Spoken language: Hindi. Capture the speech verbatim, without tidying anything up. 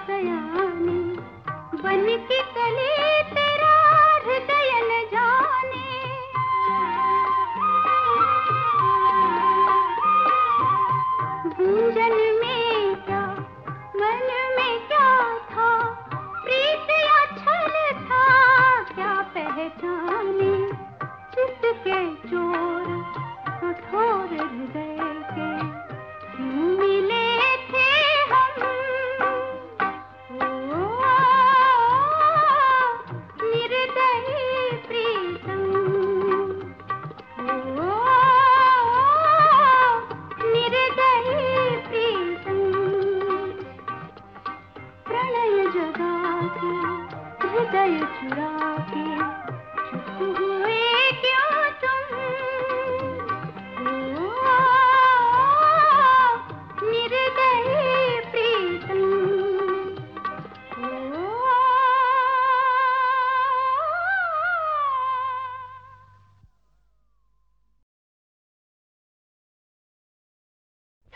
सयानी बन के कली तेरा हृदय न जाने। गुंजन में क्या मन में क्या था, प्रीत या छल था क्या पहचाने। चित के चोर कठोर हृदय के क्यों मिले थे हम। ओ निर्दयी प्रीतम, ओ निर्दयी प्रीतम। प्रणय जगा के हृदय चुरा